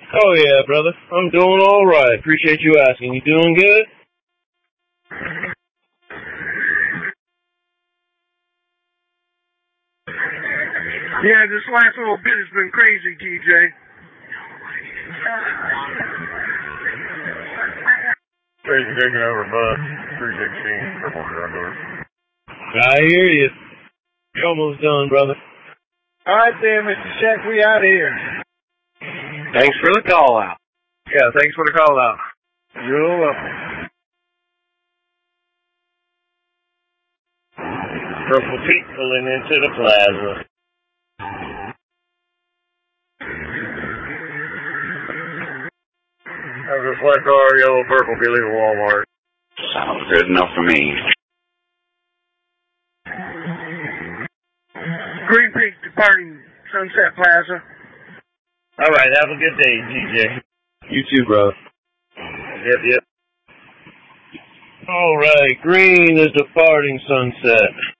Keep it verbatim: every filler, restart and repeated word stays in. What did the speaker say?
Oh yeah, brother. I'm doing all right. Appreciate you asking. You doing good? Yeah, this last little bit has been crazy, T J. Crazy taking over bus. three sixteen, purple condor. I hear you. You're almost done, brother. All right then, Mister Shack, we out of here. Thanks for the call out. Yeah, thanks for the call out. You're welcome. Purple Pete pulling into the plaza. Have a black car, yellow, purple, be leaving Walmart. Sounds good enough for me. Green Peak departing Sunset Plaza. All right, have a good day, D J. You too, brother. Yep, yep. All right, Green is departing Sunset.